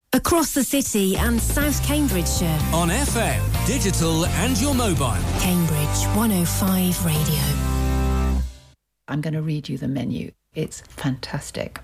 Across the city and South Cambridgeshire. On FM, digital and your mobile. Cambridge 105 Radio. I'm going to read you the menu. It's fantastic.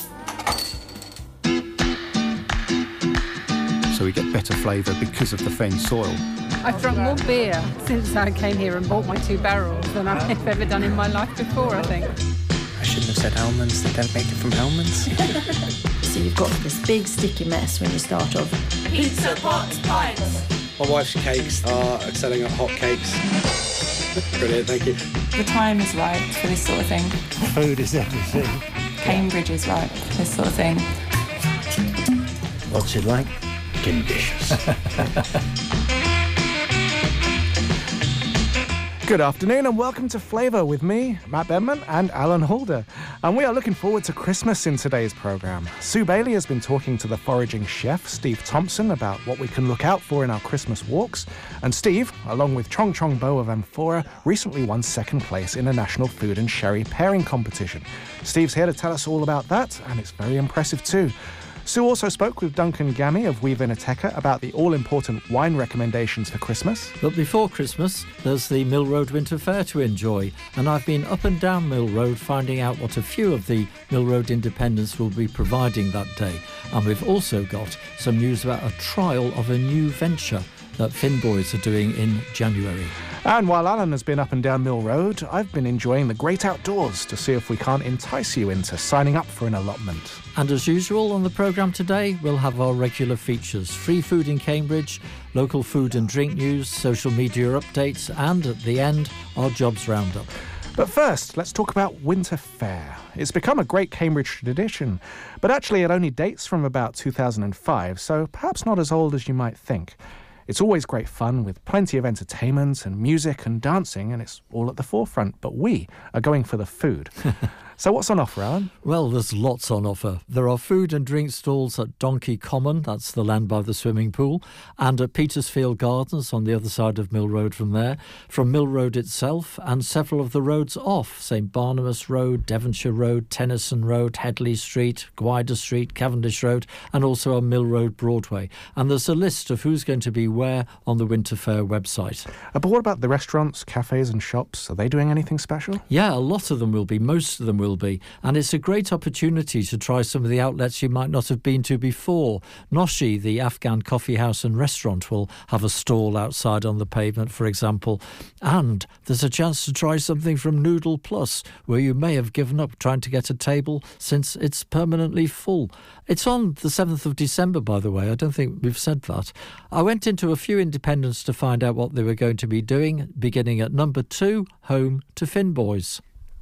So we get better flavour because of the fen soil. I've drunk more beer since I came here and bought my 2 barrels than I've ever done in my life before, I think. I shouldn't have said almonds. They don't make it from almonds. So you've got this big sticky mess when you start off. Pizza, pots, pints. My wife's cakes are selling at hot cakes. Brilliant, thank you. The time is right for this sort of thing. Food is everything. Cambridge is right for this sort of thing. What's it like? Delicious. Good afternoon and welcome to Flavour with me, Matt Bedman and Alan Halder. And we are looking forward to Christmas in today's programme. Sue Bailey has been talking to the foraging chef, Steve Thompson, about what we can look out for in our Christmas walks. And Steve, along with Chong Chong Bo of Amphora, recently won second place in a national food and sherry pairing competition. Steve's here to tell us all about that, and it's very impressive too. Sue also spoke with Duncan Gammy of We Vinoteca about the all-important wine recommendations for Christmas. But before Christmas, there's the Mill Road Winter Fair to enjoy, and I've been up and down Mill Road finding out what a few of the Mill Road independents will be providing that day. And we've also got some news about a trial of a new venture that Finboys are doing in January. And while Alan has been up and down Mill Road, I've been enjoying the great outdoors to see if we can't entice you into signing up for an allotment. And as usual on the programme today, we'll have our regular features: free food in Cambridge, local food and drink news, social media updates, and at the end, our jobs roundup. But first, let's talk about Winter Fair. It's become a great Cambridge tradition, but actually it only dates from about 2005, so perhaps not as old as you might think. It's always great fun with plenty of entertainment and music and dancing, and it's all at the forefront, but we are going for the food. So what's on offer, Alan? Well, there's lots on offer. There are food and drink stalls at Donkey Common, that's the land by the swimming pool, and at Petersfield Gardens on the other side of Mill Road from there, from Mill Road itself, and several of the roads off, St Barnabas Road, Devonshire Road, Tennyson Road, Headley Street, Gwyder Street, Cavendish Road, and also on Mill Road Broadway. And there's a list of who's going to be where on the Winter Fair website. But what about the restaurants, cafes and shops? Are they doing anything special? Yeah, a lot of them will be. Most of them will be. And it's a great opportunity to try some of the outlets you might not have been to before. Noshi, the Afghan coffee house and restaurant, will have a stall outside on the pavement, for example. And there's a chance to try something from Noodle Plus, where you may have given up trying to get a table since it's permanently full. It's on the 7th of December, by the way. I don't think we've said that. I went into a few independents to find out what they were going to be doing, beginning at number 2, home to Finboys.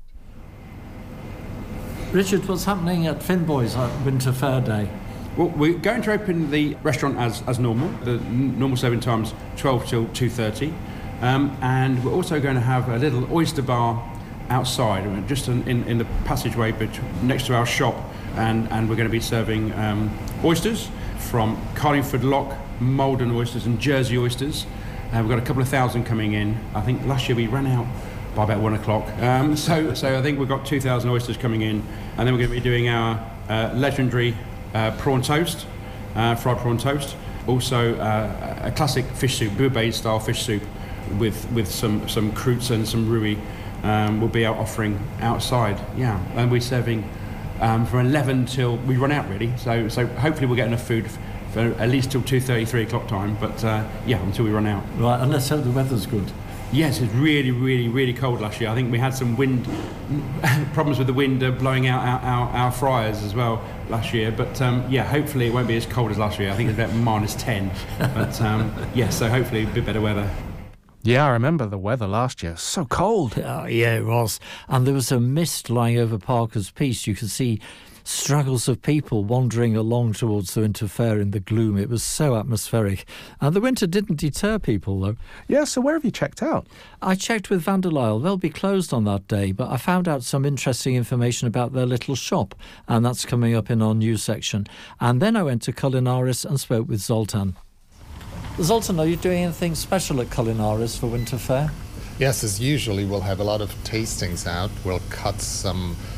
Richard, what's happening at Finboys at Winter Fair Day? Well, we're going to open the restaurant as normal. The normal serving time's 12 till 2:30. And we're also going to have a little oyster bar outside, just in the passageway next to our shop. And we're going to be serving oysters from Carlingford Lock, Malden oysters and Jersey oysters. We've got a couple of thousand coming in. I think last year we ran out by about 1 o'clock. So I think we've got 2,000 oysters coming in. And then we're going to be doing our legendary prawn toast, fried prawn toast. Also a classic fish soup, Bourbet style fish soup with some croûtes and some rouille. We'll be out offering outside, yeah. And we're serving from 11 till we run out, really. So hopefully we'll get enough food for at least till 2:30, 3 o'clock time. But until we run out. Right, and let's hope the weather's good. Yes, it's really, really, really cold last year. I think we had some wind problems with the wind blowing out our fryers as well last year. But hopefully it won't be as cold as last year. I think it's about -10. But so hopefully a bit better weather. Yeah, I remember the weather last year. So cold. Oh, yeah, it was. And there was a mist lying over Parker's Piece. You could see straggles of people wandering along towards the Winter Fair in the gloom. It was so atmospheric. And the winter didn't deter people, though. Yeah, so where have you checked out? I checked with Vanderlyle. They'll be closed on that day, but I found out some interesting information about their little shop, and that's coming up in our news section. And then I went to Culinaris and spoke with Zoltan. Zoltan, are you doing anything special at Culinaris for Winter Fair? Yes, as usually, we'll have a lot of tastings out. We'll cut some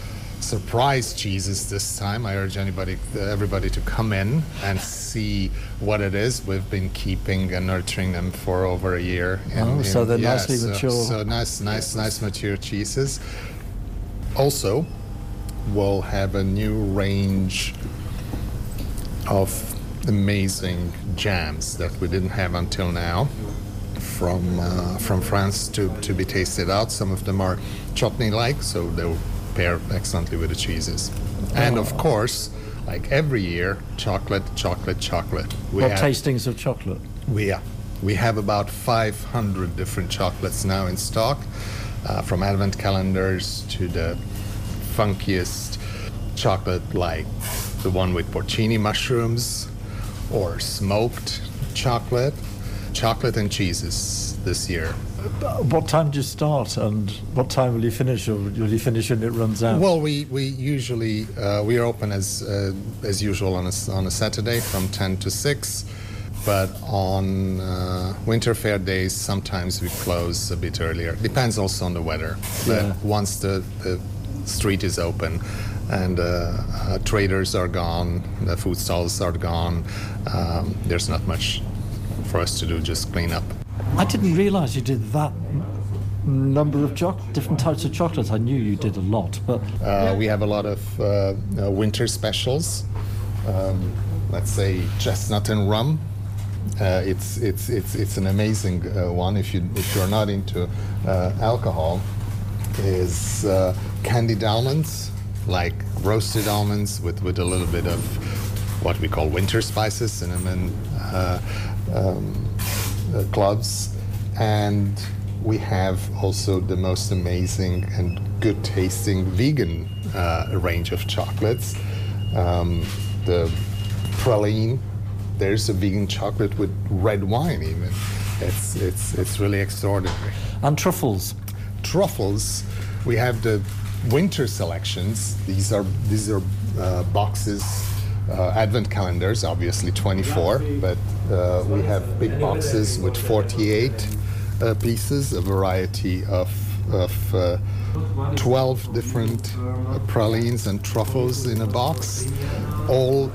surprise cheeses this time. I urge everybody to come in and see what it is. We've been keeping and nurturing them for over a year. So they're nicely mature. So nice mature cheeses. Also, we'll have a new range of amazing jams that we didn't have until now from France to be tasted out. Some of them are chutney-like, so they'll pair excellently with the cheeses. And of course, like every year, chocolate. What tastings of chocolate? We have about 500 different chocolates now in stock, from advent calendars to the funkiest chocolate like the one with porcini mushrooms or smoked chocolate and cheeses this year. What time do you start, and what time will you finish, or will you finish when it runs out? Well, we usually we are open as usual on a Saturday from 10 to 6, but on winter fair days sometimes we close a bit earlier. Depends also on the weather. But once the street is open and traders are gone, the food stalls are gone, there's not much for us to do, just clean up. I didn't realise you did that number of different types of chocolate. I knew you did a lot, but we have a lot of winter specials. Let's say chestnut and rum. It's an amazing one if you're not into alcohol. Is candied almonds, like roasted almonds with a little bit of what we call winter spices, cinnamon, cloves, and we have also the most amazing and good tasting vegan range of chocolates. The praline, there's a vegan chocolate with red wine even. It's really extraordinary. And truffles. Truffles, we have the winter selections. These are boxes, advent calendars, obviously 24, but we have big boxes with 48 pieces, a variety of 12 different pralines and truffles in a box, all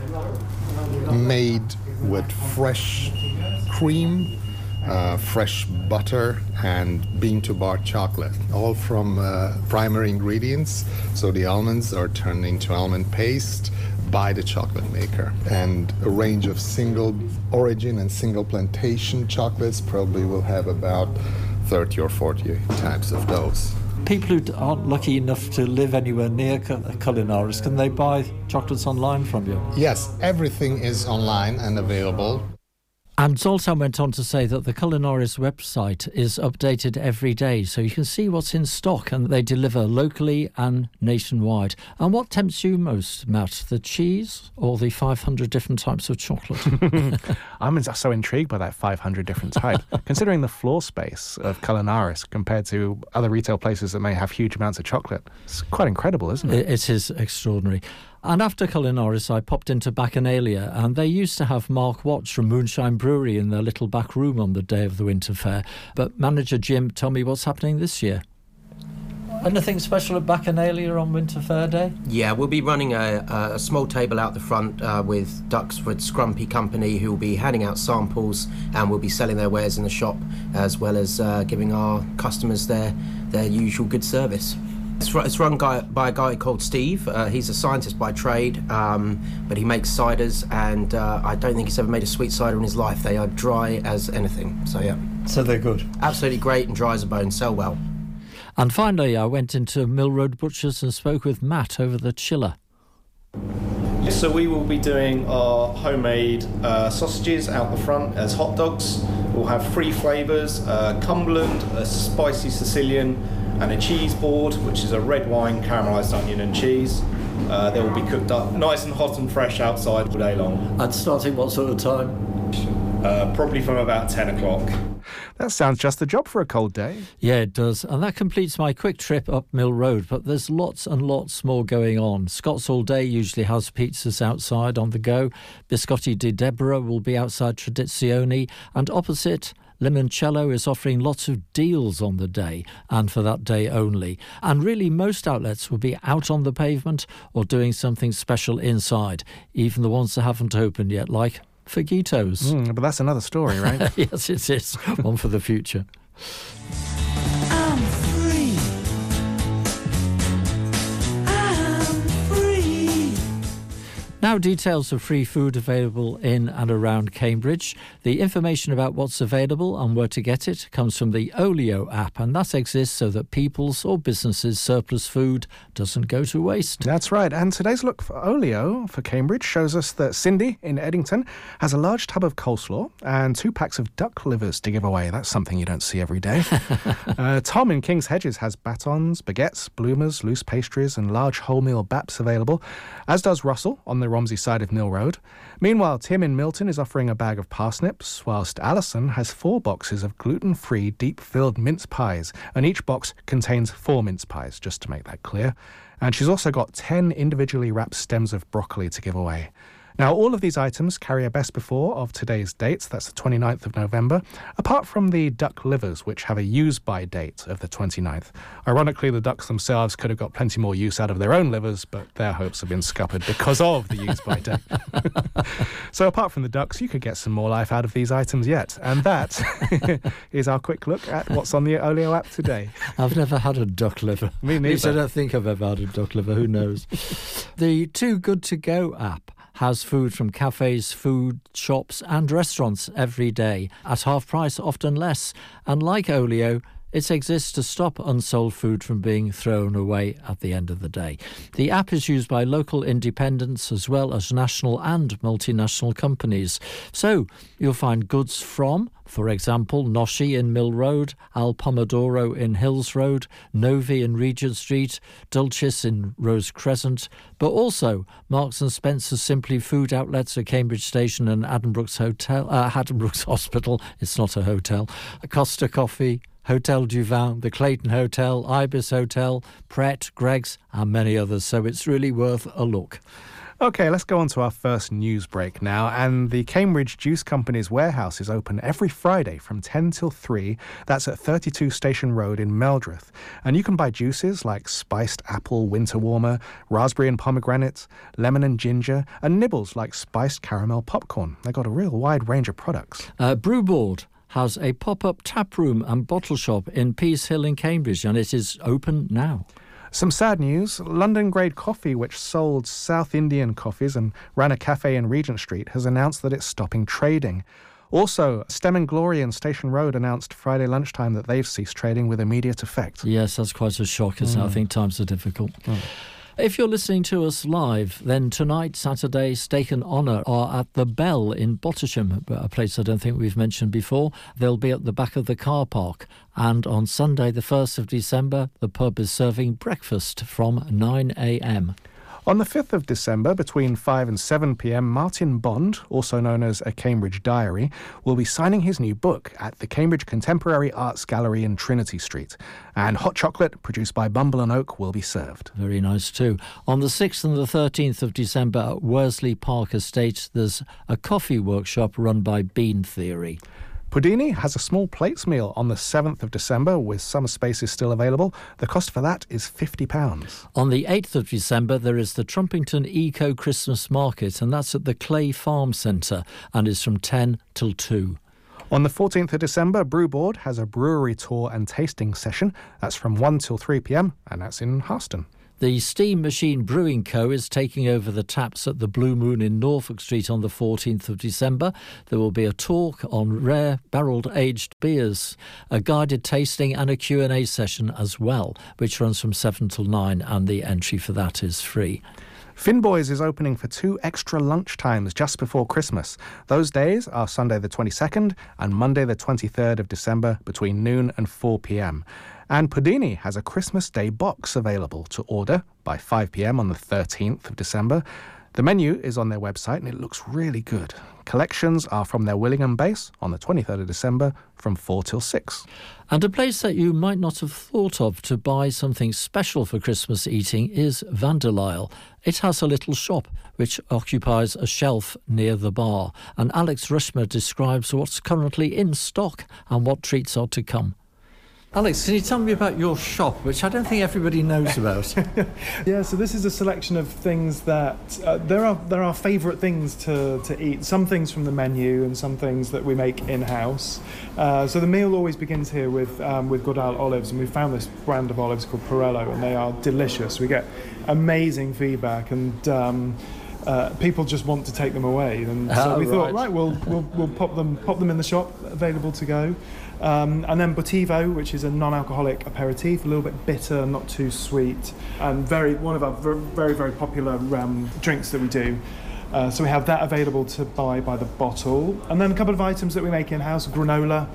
made with fresh cream, fresh butter, and bean-to-bar chocolate, all from primary ingredients. So the almonds are turned into almond paste by the chocolate maker. And a range of single origin and single plantation chocolates, probably will have about 30 or 40 types of those. People who aren't lucky enough to live anywhere near Culinaris, can they buy chocolates online from you? Yes, everything is online and available. And Zoltan went on to say that the Culinaris website is updated every day, so you can see what's in stock, and they deliver locally and nationwide. And what tempts you most, Matt, the cheese or the 500 different types of chocolate? I'm so intrigued by that 500 different type. Considering the floor space of Culinaris compared to other retail places that may have huge amounts of chocolate, it's quite incredible, isn't it? It is extraordinary. And after Culinaris, I popped into Bacchanalia, and they used to have Mark Watts from Moonshine Brewery in their little back room on the day of the Winter Fair. But manager Jim, tell me what's happening this year. Anything special at Bacchanalia on Winter Fair Day? Yeah, we'll be running a small table out the front with Duxford Scrumpy Company, who will be handing out samples, and we'll be selling their wares in the shop, as well as giving our customers their usual good service. It's run by a guy called Steve. He's a scientist by trade, but he makes ciders, and I don't think he's ever made a sweet cider in his life. They are dry as anything, so yeah. So they're good? Absolutely great and dry as a bone, sell well. And finally, I went into Mill Road Butchers and spoke with Matt over the chiller. So we will be doing our homemade sausages out the front as hot dogs. We'll have 3 flavours, Cumberland, a spicy Sicilian, and a cheese board, which is a red wine, caramelised onion and cheese. They will be cooked up nice and hot and fresh outside all day long. And starting what sort of time? Probably from about 10 o'clock. That sounds just the job for a cold day. Yeah, it does. And that completes my quick trip up Mill Road. But there's lots and lots more going on. Scott's All Day usually has pizzas outside on the go. Biscotti di Deborah will be outside Tradizioni. And opposite, Limoncello is offering lots of deals on the day and for that day only. And really, most outlets will be out on the pavement or doing something special inside, even the ones that haven't opened yet, like Fajitos. But that's another story, right? Yes, it is. One for the future. I'm free. Now, details of free food available in and around Cambridge. The information about what's available and where to get it comes from the Olio app, and that exists so that people's or businesses' surplus food doesn't go to waste. That's right. And today's look for Olio for Cambridge shows us that Cindy in Eddington has a large tub of coleslaw and 2 packs of duck livers to give away. That's something you don't see every day. Tom in King's Hedges has batons, baguettes, bloomers, loose pastries and large wholemeal baps available, as does Russell on the Romsey side of Mill Road. Meanwhile, Tim in Milton is offering a bag of parsnips, whilst Alison has 4 boxes of gluten-free deep-filled mince pies, and each box contains 4 mince pies, just to make that clear. And she's also got 10 individually wrapped stems of broccoli to give away. Now, all of these items carry a best before of today's dates, that's the 29th of November, apart from the duck livers, which have a use-by date of the 29th. Ironically, the ducks themselves could have got plenty more use out of their own livers, but their hopes have been scuppered because of the use-by date. So apart from the ducks, you could get some more life out of these items yet. And that is our quick look at what's on the Olio app today. I've never had a duck liver. Me neither. At least I don't think I've ever had a duck liver. Who knows? The Too Good To Go app has food from cafes, food shops and restaurants every day at half price, often less. And like Olio, it exists to stop unsold food from being thrown away at the end of the day. The app is used by local independents as well as national and multinational companies. So you'll find goods from, for example, Noshi in Mill Road, Al Pomodoro in Hills Road, Novi in Regent Street, Dulcis in Rose Crescent, but also Marks and Spencer's Simply Food outlets at Cambridge Station and Addenbrooke's Hospital. It's not a hotel. Costa Coffee, Hotel du Vin, the Clayton Hotel, Ibis Hotel, Pret, Greg's and many others, so it's really worth a look. OK, let's go on to our first news break now. And the Cambridge Juice Company's warehouse is open every Friday from 10 till 3. That's at 32 Station Road in Meldreth. And you can buy juices like spiced apple winter warmer, raspberry and pomegranate, lemon and ginger, and nibbles like spiced caramel popcorn. They've got a real wide range of products. Brewboard has a pop-up tap room and bottle shop in Peace Hill in Cambridge, and it is open now. Some sad news. London Grade Coffee, which sold South Indian coffees and ran a cafe in Regent Street, has announced that it's stopping trading. Also, Stem and Glory in Station Road announced Friday lunchtime that they've ceased trading with immediate effect. Yes, that's quite a shock, isn't it? I think times are difficult. If you're listening to us live, then tonight, Saturday, Steak and Honour are at the Bell in Bottisham, a place I don't think we've mentioned before. They'll be at the back of the car park. And on Sunday, the 1st of December, the pub is serving breakfast from 9 a.m. On the 5th of December, between 5 and 7 p.m, Martin Bond, also known as A Cambridge Diary, will be signing his new book at the Cambridge Contemporary Arts Gallery in Trinity Street. And hot chocolate, produced by Bumble and Oak, will be served. Very nice too. On the 6th and the 13th of December at Worsley Park Estate, there's a coffee workshop run by Bean Theory. Pudini has a small plates meal on the 7th of December with some spaces still available. The cost for that is £50. On the 8th of December, there is the Trumpington Eco Christmas Market, and that's at the Clay Farm Centre and is from 10 till 2. On the 14th of December, Brewboard has a brewery tour and tasting session. That's from 1 till 3 p.m, and that's in Harston. The Steam Machine Brewing Co. is taking over the taps at the Blue Moon in Norfolk Street on the 14th of December. There will be a talk on rare barrelled aged beers, a guided tasting and a Q&A session as well, which runs from 7 till 9, and the entry for that is free. Finboys is opening for 2 extra lunchtimes just before Christmas. Those days are Sunday the 22nd and Monday the 23rd of December between noon and 4 p.m. And Pudini has a Christmas Day box available to order by 5 p.m. on the 13th of December. The menu is on their website and it looks really good. Collections are from their Willingham base on the 23rd of December from 4 till 6. And a place that you might not have thought of to buy something special for Christmas eating is Van der Lyle. It has a little shop which occupies a shelf near the bar. And Alex Rushmer describes what's currently in stock and what treats are to come. Alex, can you tell me about your shop, which I don't think everybody knows about? Yeah, so this is a selection of things that there are favourite things to eat. Some things from the menu and some things that we make in-house. So the meal always begins here with Godal olives, and we found this brand of olives called Perello, and they are delicious. We get amazing feedback, and people just want to take them away. And so we thought, right, we'll pop them in the shop, available to go. And then Botivo, which is a non-alcoholic aperitif, a little bit bitter, not too sweet, and one of our very, very popular drinks that we do. So we have that available to buy by the bottle. And then a couple of items that we make in-house, granola.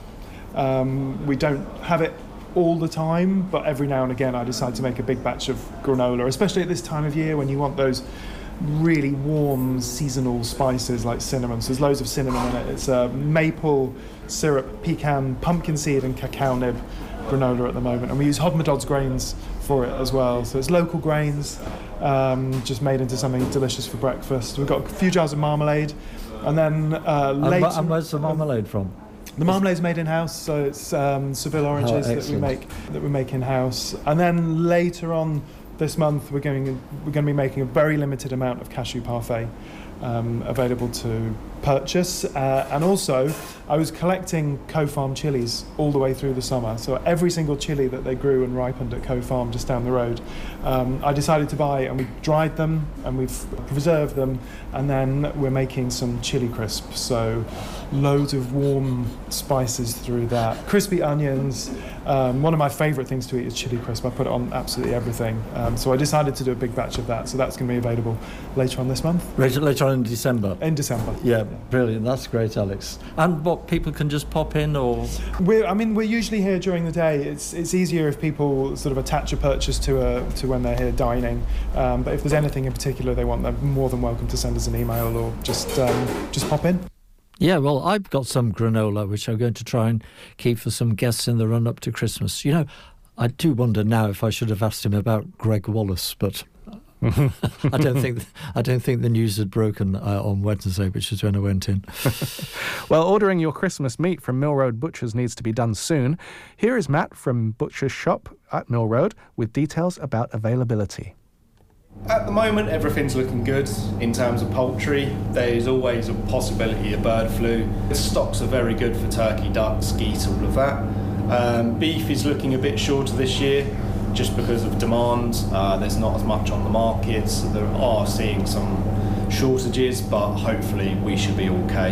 We don't have it all the time, but every now and again I decide to make a big batch of granola, especially at this time of year when you want those really warm seasonal spices like cinnamon. So there's loads of cinnamon in it. It's maple syrup, pecan, pumpkin seed and cacao nib granola at the moment, and we use Hodmedod's grains for it as well. So it's local grains, just made into something delicious for breakfast. We've got a few jars of marmalade, and then later. And where's the marmalade from? The marmalade's made in-house, so it's Seville oranges that we make in-house. And then later on this month, we're going to be making a very limited amount of cashew parfait available to purchase. And also, I was collecting Co-Farm chilies all the way through the summer. So every single chili that they grew and ripened at Co-Farm just down the road, I decided to buy, and we dried them and we've preserved them, and then we're making some chili crisps. So loads of warm spices through that. Crispy onions. One of my favourite things to eat is chili crisp. I put it on absolutely everything. So I decided to do a big batch of that. So that's going to be available later on this month. Later on in December? In December. Yeah, brilliant. That's great, Alex. And what, people can just pop in, or? We're usually here during the day. It's easier if people sort of attach a purchase to when they're here dining. But if there's anything in particular they want, they're more than welcome to send us an email or just pop in. Yeah, well, I've got some granola, which I'm going to try and keep for some guests in the run-up to Christmas. You know, I do wonder now if I should have asked him about Greg Wallace, but I don't think the news had broken on Wednesday, which is when I went in. Well, ordering your Christmas meat from Mill Road Butchers needs to be done soon. Here is Matt from Butcher's Shop at Mill Road with details about availability. At the moment, everything's looking good in terms of poultry. There's always a possibility of bird flu. The stocks are very good for turkey, ducks, geese, all of that. Beef is looking a bit shorter this year just because of demand. There's not as much on the market, so there are seeing some shortages, but hopefully we should be okay.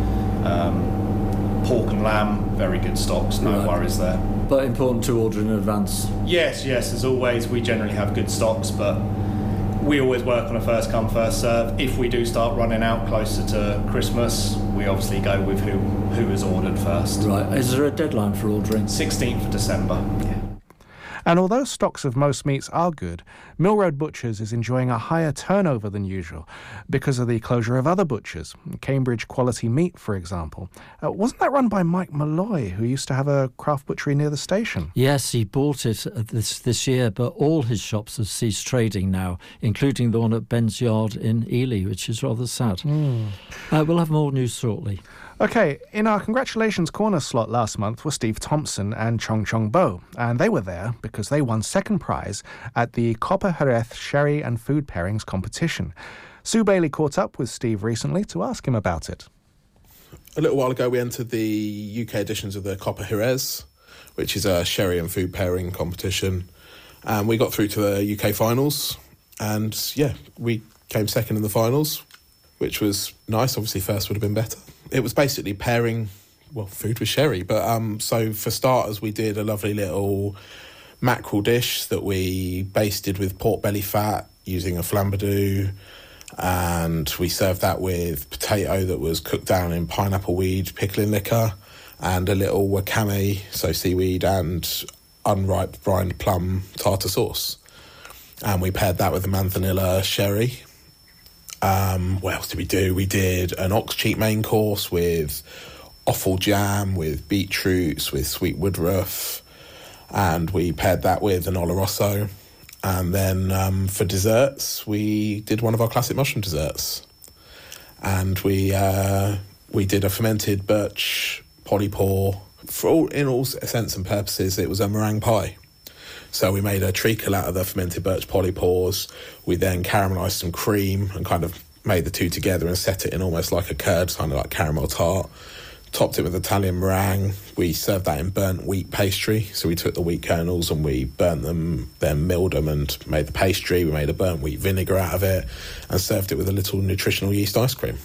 Pork and lamb, very good stocks, no worries there. But important to order in advance. Yes, as always, we generally have good stocks, but we always work on a first come, first serve. If we do start running out closer to Christmas, we obviously go with who is ordered first. Right. Is there a deadline for ordering? 16th of December. Yeah. And although stocks of most meats are good, Mill Road Butchers is enjoying a higher turnover than usual because of the closure of other butchers. Cambridge Quality Meat, for example. Wasn't that run by Mike Malloy, who used to have a craft butchery near the station? Yes, he bought it this year, but all his shops have ceased trading now, including the one at Ben's Yard in Ely, which is rather sad. We'll have more news shortly. OK, in our Congratulations Corner slot last month were Steve Thompson and Chong Chong Bo, and they were there because they won second prize at the Copper Jerez Sherry and Food Pairings competition. Sue Bailey caught up with Steve recently to ask him about it. A little while ago we entered the UK editions of the Copper Jerez, which is a sherry and food pairing competition, and we got through to the UK finals, and we came second in the finals, which was nice. Obviously first would have been better. It was basically pairing, food with sherry. But so for starters, we did a lovely little mackerel dish that we basted with pork belly fat using a flambadou. And we served that with potato that was cooked down in pineapple weed pickling liquor and a little wakame, so seaweed, and unripe brined plum tartar sauce. And we paired that with a manzanilla sherry. What else did we do? We did an ox cheek main course with offal jam, with beetroots, with sweet woodruff, and we paired that with an oloroso. And then for desserts, we did one of our classic mushroom desserts. And we did a fermented birch polypore. In all intents and purposes, it was a meringue pie. So we made a treacle out of the fermented birch polypores. We then caramelised some cream and kind of made the two together and set it in almost like a curd, kind of like caramel tart. Topped it with Italian meringue. We served that in burnt wheat pastry. So we took the wheat kernels and we burnt them, then milled them and made the pastry. We made a burnt wheat vinegar out of it and served it with a little nutritional yeast ice cream.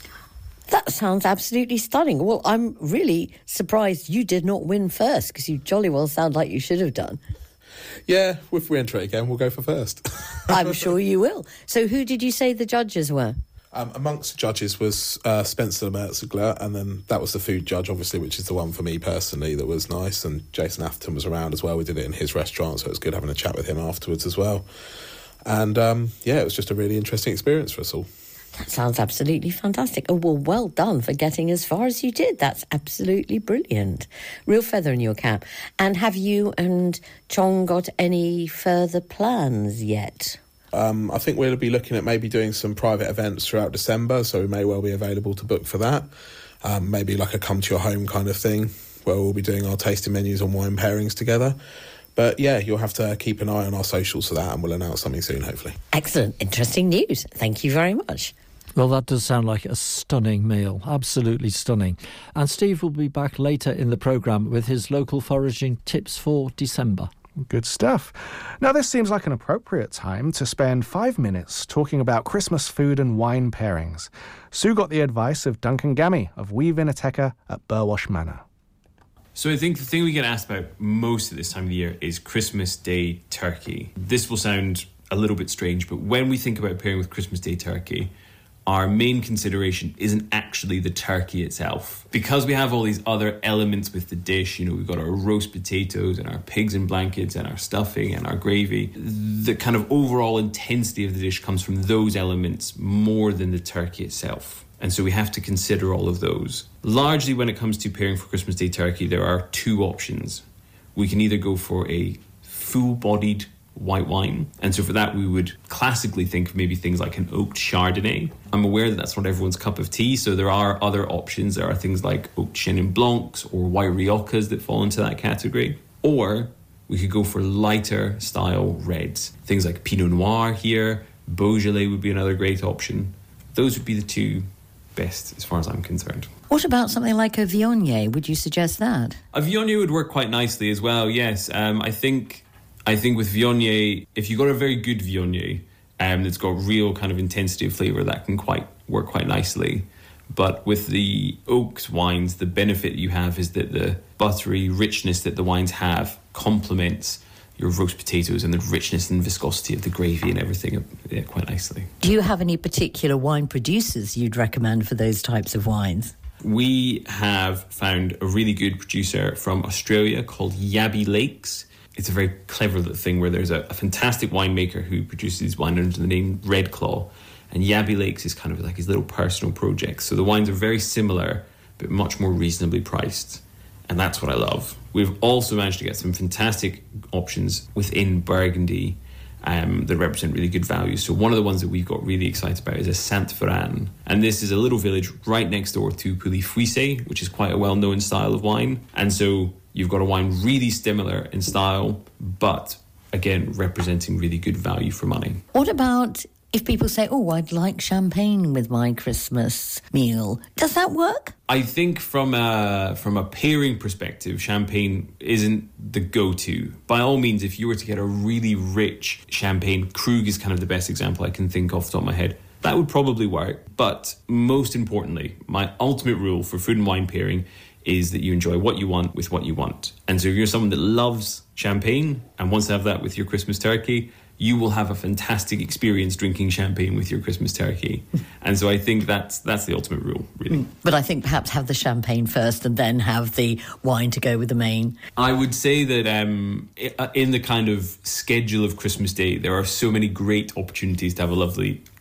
That sounds absolutely stunning. Well, I'm really surprised you did not win first, because you jolly well sound like you should have done. Yeah, if we enter it again, we'll go for first. I'm sure you will. So who did you say the judges were? Amongst the judges was Spencer Merzigler, and then that was the food judge, obviously, which is the one for me personally that was nice, and Jason Atherton was around as well. We did it in his restaurant, so it was good having a chat with him afterwards as well. And, it was just a really interesting experience for us all. That sounds absolutely fantastic. Oh, well done for getting as far as you did. That's absolutely brilliant. Real feather in your cap. And have you and Chong got any further plans yet? I think we'll be looking at maybe doing some private events throughout December, so we may well be available to book for that. Maybe like a come to your home kind of thing, where we'll be doing our tasting menus and wine pairings together. But yeah, you'll have to keep an eye on our socials for that, and we'll announce something soon, hopefully. Excellent. Interesting news. Thank you very much. Well, that does sound like a stunning meal. Absolutely stunning. And Steve will be back later in the programme with his local foraging tips for December. Good stuff. Now, this seems like an appropriate time to spend 5 minutes talking about Christmas food and wine pairings. Sue got the advice of Duncan Gammy of Wee Vinoteca at Burwash Manor. So I think the thing we get asked about most at this time of the year is Christmas Day turkey. This will sound a little bit strange, but when we think about pairing with Christmas Day turkey, our main consideration isn't actually the turkey itself. Because we have all these other elements with the dish, we've got our roast potatoes and our pigs in blankets and our stuffing and our gravy, the kind of overall intensity of the dish comes from those elements more than the turkey itself. And so we have to consider all of those. Largely when it comes to pairing for Christmas Day turkey, there are two options. We can either go for a full-bodied white wine, and so for that we would classically think of maybe things like an oaked Chardonnay. I'm aware that that's not everyone's cup of tea, so there are other options. There are things like oaked Chenin Blancs or white Riojas that fall into that category. Or we could go for lighter style reds. Things like Pinot Noir here, Beaujolais would be another great option. Those would be the two best as far as I'm concerned. What about something like a Viognier? Would you suggest that? A Viognier would work quite nicely as well, yes. I think with Viognier, if you've got a very good Viognier that's got real kind of intensity of flavour, that can work quite nicely. But with the oaked wines, the benefit you have is that the buttery richness that the wines have complements your roast potatoes and the richness and viscosity of the gravy and everything quite nicely. Do you have any particular wine producers you'd recommend for those types of wines? We have found a really good producer from Australia called Yabby Lakes. It's a very clever little thing where there's a fantastic winemaker who produces wine under the name Red Claw, and Yabby Lakes is kind of like his little personal project. So the wines are very similar, but much more reasonably priced, and that's what I love. We've also managed to get some fantastic options within Burgundy that represent really good value. So one of the ones that we've got really excited about is a Saint-Véran, and this is a little village right next door to Pouilly-Fuissé, which is quite a well-known style of wine, and so you've got a wine really similar in style, but again, representing really good value for money. What about if people say, I'd like champagne with my Christmas meal? Does that work? I think from a pairing perspective, champagne isn't the go-to. By all means, if you were to get a really rich champagne, Krug is kind of the best example I can think off the top of my head. That would probably work. But most importantly, my ultimate rule for food and wine pairing is that you enjoy what you want with what you want. And so if you're someone that loves champagne and wants to have that with your Christmas turkey, you will have a fantastic experience drinking champagne with your Christmas turkey. And so I think that's the ultimate rule, really. But I think perhaps have the champagne first and then have the wine to go with the main. I would say that in the kind of schedule of Christmas Day, there are so many great opportunities to have a lovely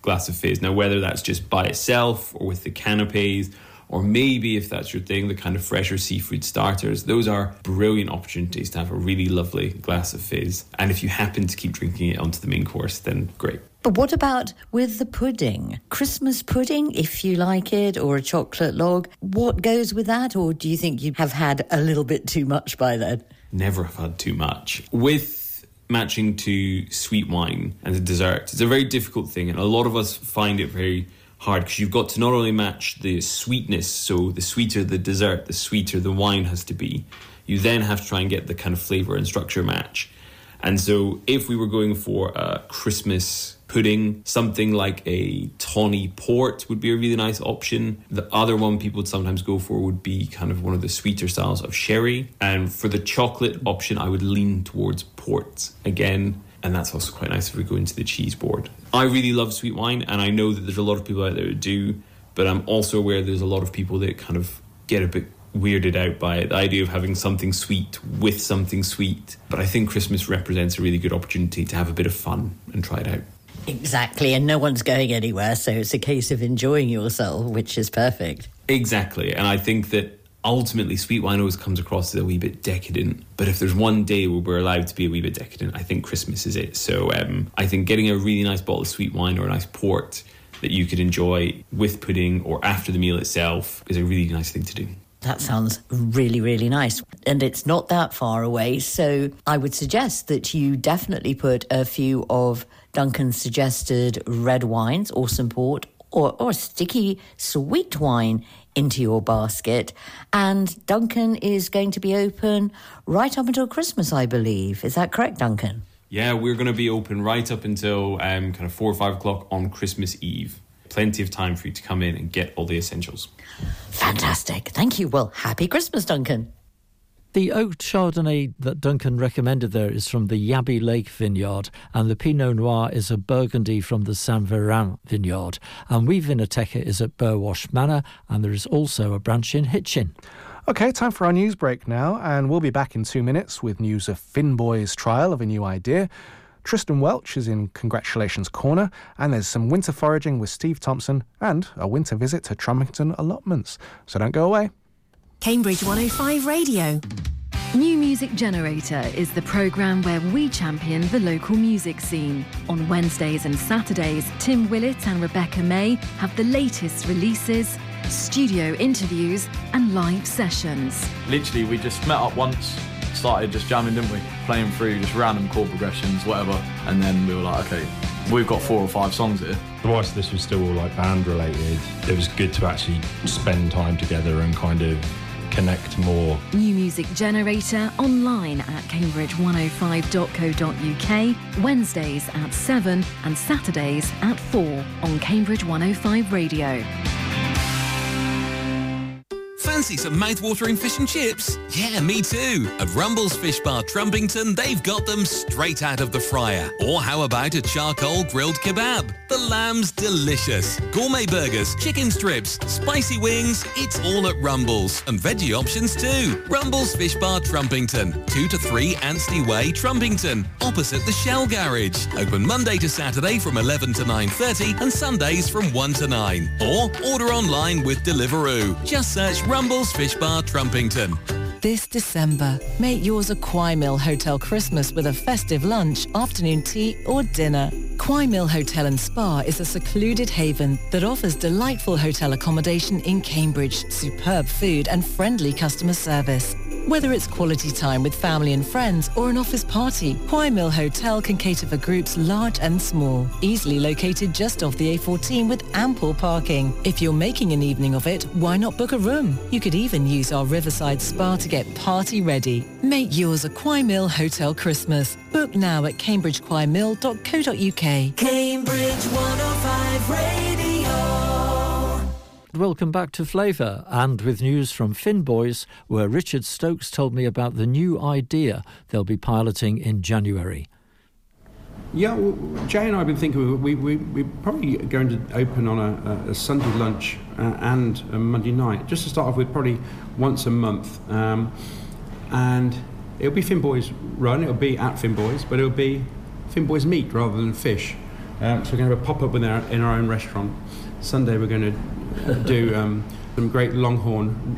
glass of fizz. Now, whether that's just by itself or with the canapes, or maybe, if that's your thing, the kind of fresher seafood starters, those are brilliant opportunities to have a really lovely glass of fizz. And if you happen to keep drinking it onto the main course, then great. But what about with the pudding? Christmas pudding, if you like it, or a chocolate log. What goes with that? Or do you think you have had a little bit too much by then? Never have had too much. With matching to sweet wine and the dessert, it's a very difficult thing. And a lot of us find it very hard because you've got to not only match the sweetness, so the sweeter the dessert, the sweeter the wine has to be. You then have to try and get the kind of flavour and structure match. And so if we were going for a Christmas pudding, something like a tawny port would be a really nice option. The other one people would sometimes go for would be kind of one of the sweeter styles of sherry. And for the chocolate option, I would lean towards port again. And that's also quite nice if we go into the cheese board. I really love sweet wine, and I know that there's a lot of people out there who do, but I'm also aware there's a lot of people that kind of get a bit weirded out by it, the idea of having something sweet with something sweet. But I think Christmas represents a really good opportunity to have a bit of fun and try it out. Exactly, and no one's going anywhere, so it's a case of enjoying yourself, which is perfect. Exactly, and I think that ultimately sweet wine always comes across as a wee bit decadent, but if there's one day where we're allowed to be a wee bit decadent, I think Christmas is it. So I think getting a really nice bottle of sweet wine or a nice port that you could enjoy with pudding or after the meal itself is a really nice thing to do. That sounds really, really nice. And it's not that far away, so I would suggest that you definitely put a few of Duncan's suggested red wines or some port or sticky sweet wine into your basket. And Duncan is going to be open right up until Christmas, I believe. Is that correct, Duncan? Yeah, we're going to be open right up until kind of 4 or 5 o'clock on Christmas Eve. Plenty of time for you to come in and get all the essentials. Fantastic. Thank you. Well, happy Christmas, Duncan. The oak Chardonnay that Duncan recommended there is from the Yabby Lake vineyard, and the Pinot Noir is a Burgundy from the Saint-Véran vineyard. And we Vinoteca is at Burwash Manor, and there is also a branch in Hitchin. OK, time for our news break now, and we'll be back in 2 minutes with news of Finboy's trial of a new idea. Tristan Welch is in Congratulations Corner, and there's some winter foraging with Steve Thompson and a winter visit to Trumpington allotments. So don't go away. Cambridge 105 Radio. New Music Generator is the programme where we champion the local music scene. On Wednesdays and Saturdays, Tim Willett and Rebecca May have the latest releases, studio interviews and live sessions. Literally, we just met up once, started just jamming, didn't we? Playing through just random chord progressions, whatever, and then we were like, okay, we've got 4 or 5 songs here. Whilst this was still all like band related, it was good to actually spend time together and kind of connect more. New Music Generator online at cambridge105.co.uk, Wednesdays at 7 and Saturdays at 4 on Cambridge 105 Radio. Fancy some mouth-watering fish and chips? Yeah, me too. At Rumble's Fish Bar Trumpington, they've got them straight out of the fryer. Or how about a charcoal grilled kebab? The lamb's delicious. Gourmet burgers, chicken strips, spicy wings, it's all at Rumble's. And veggie options too. Rumble's Fish Bar Trumpington, 2 to 3 Anstey Way, Trumpington, opposite the Shell Garage. Open Monday to Saturday from 11 to 9:30 and Sundays from 1 to 9. Or order online with Deliveroo. Just search Rumble's Fish Bar Trumpington. This December, make yours a Quai Mill Hotel Christmas with a festive lunch, afternoon tea or dinner. Quai Mill Hotel and Spa is a secluded haven that offers delightful hotel accommodation in Cambridge, superb food and friendly customer service. Whether it's quality time with family and friends or an office party, Quai Mill Hotel can cater for groups large and small. Easily located just off the A14 with ample parking. If you're making an evening of it, why not book a room? You could even use our Riverside Spa to get party ready. Make yours a Quai Mill Hotel Christmas. Book now at cambridgequiamill.co.uk. Cambridge 105 Radio. Welcome back to Flavour, and with news from Finboys, where Richard Stokes told me about the new idea they'll be piloting in January. Yeah, well, Jay and I have been thinking we're probably going to open on a Sunday lunch and a Monday night, just to start off with, probably once a month. And it'll be Finboys run, it'll be at Finboys, but it'll be Finboys meat rather than fish. So we're going to have a pop-up in our own restaurant. Sunday we're going to do some great Longhorn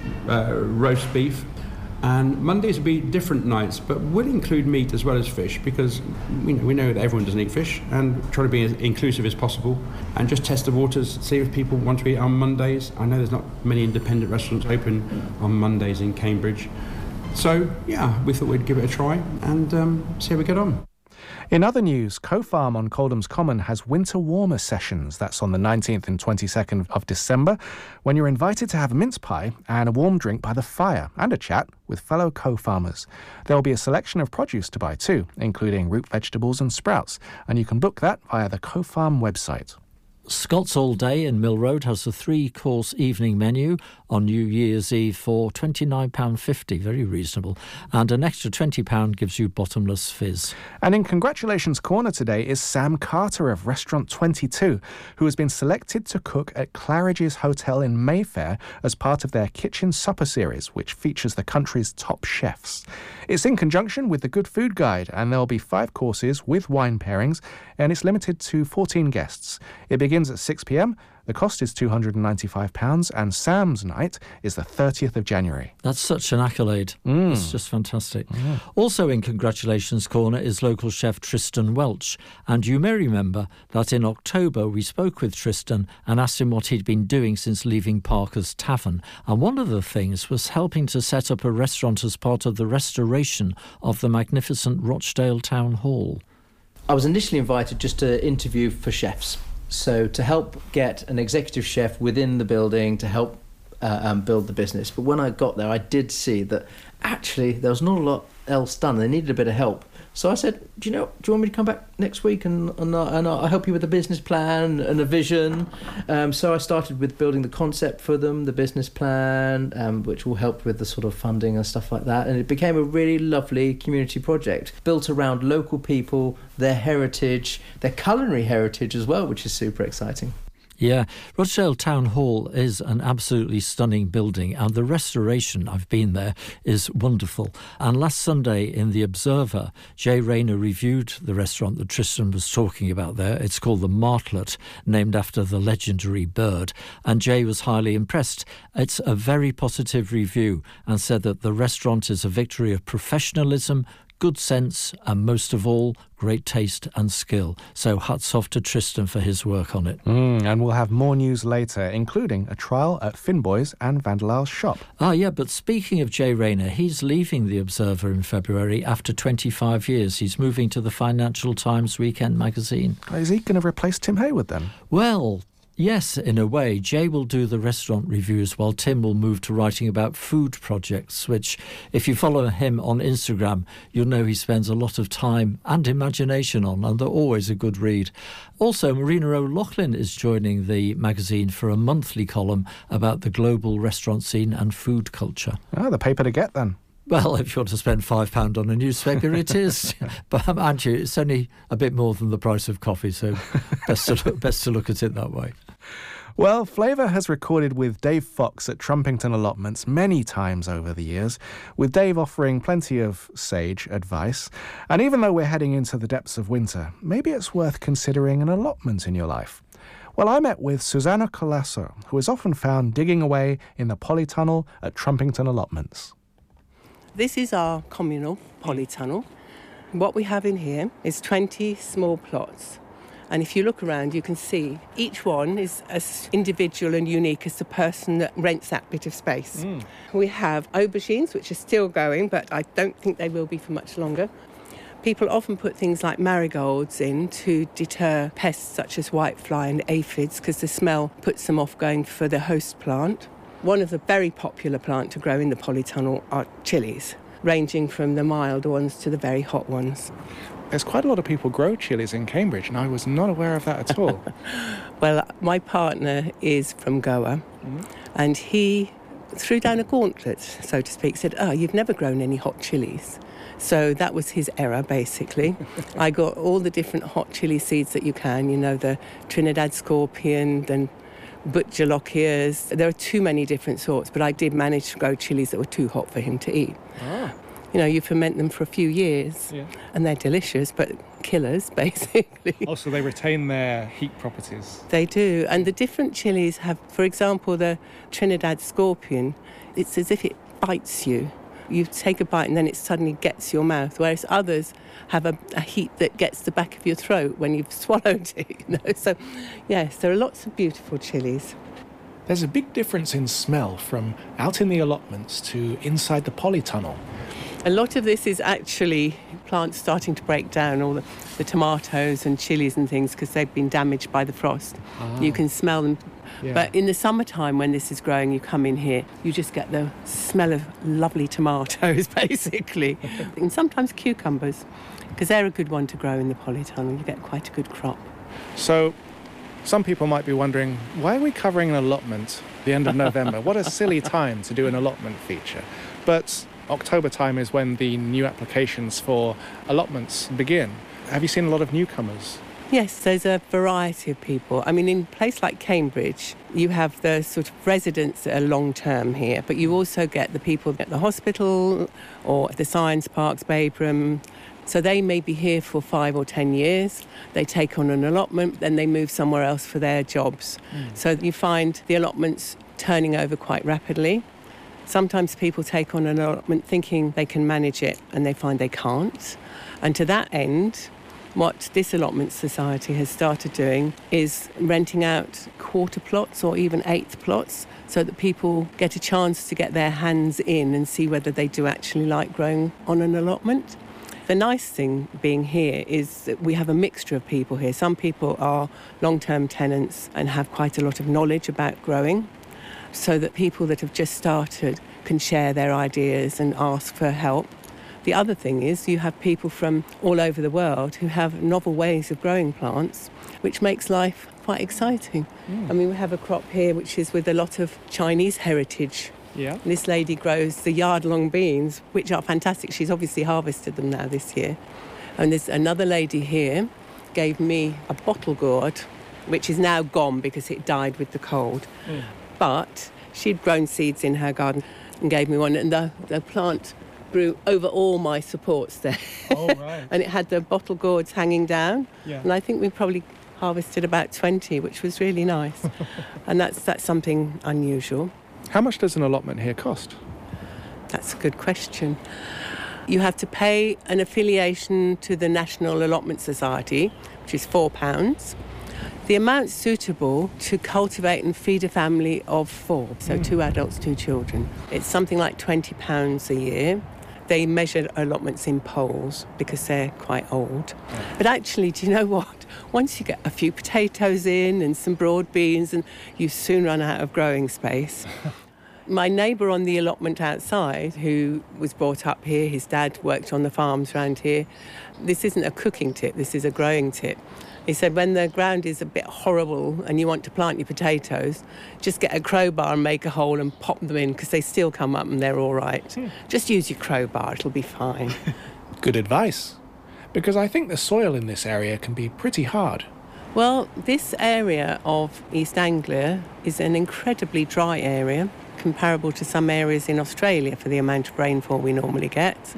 roast beef. And Mondays will be different nights, but we'll include meat as well as fish because we know that everyone doesn't eat fish, and try to be as inclusive as possible and just test the waters, see if people want to eat on Mondays. I know there's not many independent restaurants open on Mondays in Cambridge. So, yeah, we thought we'd give it a try and see how we get on. In other news, Co-Farm on Coldham's Common has winter warmer sessions. That's on the 19th and 22nd of December, when you're invited to have a mince pie and a warm drink by the fire and a chat with fellow co-farmers. There will be a selection of produce to buy too, including root vegetables and sprouts, and you can book that via the Co-Farm website. Scott's All Day in Mill Road has a 3-course evening menu on New Year's Eve for £29.50, very reasonable, and an extra £20 gives you bottomless fizz. And in Congratulations Corner today is Sam Carter of Restaurant 22, who has been selected to cook at Claridge's Hotel in Mayfair as part of their Kitchen Supper series, which features the country's top chefs. It's in conjunction with the Good Food Guide, and there'll be 5 courses with wine pairings, and it's limited to 14 guests. It begins at 6 p.m. The cost is £295, and Sam's night is the 30th of January. That's such an accolade. It's just fantastic. Also in Congratulations Corner is local chef Tristan Welch, and you may remember that in October we spoke with Tristan and asked him what he'd been doing since leaving Parker's Tavern, and one of the things was helping to set up a restaurant as part of the restoration of the magnificent Rochdale Town Hall. I was initially invited just to interview for chefs. So to help get an executive chef within the building to help build the business. But when I got there, I did see that actually there was not a lot else done. They needed a bit of help. So I said, do you want me to come back next week and I'll help you with a business plan and a vision? So I started with building the concept for them, the business plan, which will help with the sort of funding and stuff like that. And it became a really lovely community project built around local people, their heritage, their culinary heritage as well, which is super exciting. Yeah, Rochdale Town Hall is an absolutely stunning building, and the restoration, I've been there, is wonderful. And last Sunday in The Observer, Jay Rayner reviewed the restaurant that Tristan was talking about there. It's called the Martlet, named after the legendary bird, and Jay was highly impressed. It's a very positive review and said that the restaurant is a victory of professionalism, good sense, and most of all, great taste and skill. So hats off to Tristan for his work on it. And we'll have more news later, including a trial at Finboy's and Vanderlaal's shop. Yeah, but speaking of Jay Rayner, he's leaving The Observer in February after 25 years. He's moving to the Financial Times Weekend magazine. Is he going to replace Tim Hayward then? Well, yes, in a way. Jay will do the restaurant reviews while Tim will move to writing about food projects, which, if you follow him on Instagram, you'll know he spends a lot of time and imagination on, and they're always a good read. Also, Marina O'Loughlin is joining the magazine for a monthly column about the global restaurant scene and food culture. The paper to get then. Well, if you want to spend £5 on a newspaper, it is. But Andrew, it's only a bit more than the price of coffee, so best to look at it that way. Well, Flavour has recorded with Dave Fox at Trumpington Allotments many times over the years, with Dave offering plenty of sage advice. And even though we're heading into the depths of winter, maybe it's worth considering an allotment in your life. Well, I met with Susanna Colasso, who is often found digging away in the polytunnel at Trumpington Allotments. This is our communal polytunnel. What we have in here is 20 small plots. And if you look around, you can see each one is as individual and unique as the person that rents that bit of space. We have aubergines, which are still going, but I don't think they will be for much longer. People often put things like marigolds in to deter pests such as whitefly and aphids, because the smell puts them off going for the host plant. One of the very popular plants to grow in the polytunnel are chilies, ranging from the mild ones to the very hot ones. There's quite a lot of people grow chilies in Cambridge, and I was not aware of that at all. Well, my partner is from Goa, and he threw down a gauntlet, so to speak, said, you've never grown any hot chilies. So that was his error, basically. I got all the different hot chili seeds that you can, the Trinidad Scorpion, then Butcherlockias. There are too many different sorts, but I did manage to grow chilies that were too hot for him to eat. You ferment them for a few years, and they're delicious, but killers, basically. Also, they retain their heat properties. They do. And the different chilies have, for example, the Trinidad scorpion, it's as if it bites you. You take a bite and then it suddenly gets your mouth, whereas others have a heat that gets the back of your throat when you've swallowed it. So, yes, there are lots of beautiful chilies. There's a big difference in smell from out in the allotments to inside the polytunnel. A lot of this is actually plants starting to break down, all the tomatoes and chilies and things, because they've been damaged by the frost. You can smell them. Yeah. But in the summertime when this is growing, you come in here, you just get the smell of lovely tomatoes, basically. And sometimes cucumbers, because they're a good one to grow in the polytunnel. You get quite a good crop. So some people might be wondering, why are we covering an allotment the end of November? What a silly time to do an allotment feature. But October time is when the new applications for allotments begin. Have you seen a lot of newcomers? Yes, there's a variety of people. I mean, in a place like Cambridge, you have the sort of residents that are long-term here, but you also get the people at the hospital or the science parks, Babram. So they may be here for 5 or 10 years. They take on an allotment, then they move somewhere else for their jobs. So you find the allotments turning over quite rapidly. Sometimes people take on an allotment thinking they can manage it, and they find they can't. And to that end, what this allotment society has started doing is renting out quarter plots or even eighth plots so that people get a chance to get their hands in and see whether they do actually like growing on an allotment. The nice thing being here is that we have a mixture of people here. Some people are long-term tenants and have quite a lot of knowledge about growing, so that people that have just started can share their ideas and ask for help. The other thing is you have people from all over the world who have novel ways of growing plants, which makes life quite exciting. I mean, we have a crop here which is with a lot of Chinese heritage. Yeah. This lady grows the yard-long beans, which are fantastic. She's obviously harvested them now this year. And there's another lady here gave me a bottle gourd, which is now gone because it died with the cold. But she'd grown seeds in her garden and gave me one, and the plant grew over all my supports there. Oh, right. And it had the bottle gourds hanging down. Yeah. And I think we probably harvested about 20, which was really nice. And that's something unusual. How much does an allotment here cost? That's a good question. You have to pay an affiliation to the National Allotment Society, which is £4. The amount's suitable to cultivate and feed a family of 4, so 2 adults, 2 children. It's something like £20 a year. They measure allotments in poles because they're quite old. But actually, do you know what? Once you get a few potatoes in and some broad beans, and you soon run out of growing space. My neighbour on the allotment outside, who was brought up here, his dad worked on the farms around here. This isn't a cooking tip, this is a growing tip. He said when the ground is a bit horrible and you want to plant your potatoes, just get a crowbar and make a hole and pop them in, because they still come up and they're all right. Just use your crowbar, it'll be fine. Good advice. Because I think the soil in this area can be pretty hard. Well, this area of East Anglia is an incredibly dry area, comparable to some areas in Australia for the amount of rainfall we normally get.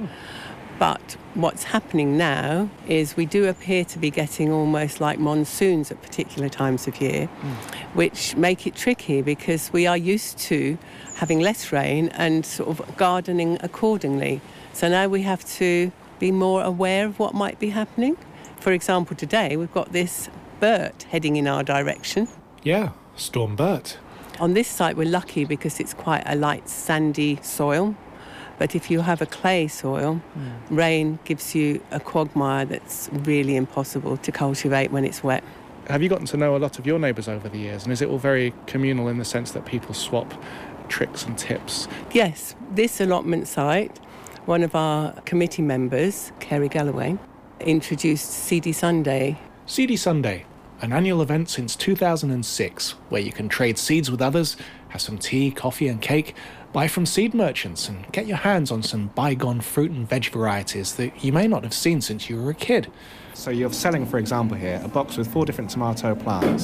But what's happening now is we do appear to be getting almost like monsoons at particular times of year, which make it tricky because we are used to having less rain and sort of gardening accordingly. So now we have to be more aware of what might be happening. For example, today we've got this Bert heading in our direction. Yeah, Storm Bert. On this site we're lucky because it's quite a light sandy soil. But if you have a clay soil, rain gives you a quagmire that's really impossible to cultivate when it's wet. Have you gotten to know a lot of your neighbours over the years? And is it all very communal in the sense that people swap tricks and tips? Yes, this allotment site, one of our committee members, Kerry Galloway, introduced Seedy Sunday. Seedy Sunday, an annual event since 2006, where you can trade seeds with others, have some tea, coffee and cake, buy from seed merchants and get your hands on some bygone fruit and veg varieties that you may not have seen since you were a kid. So you're selling, for example, here a box with 4 different tomato plants.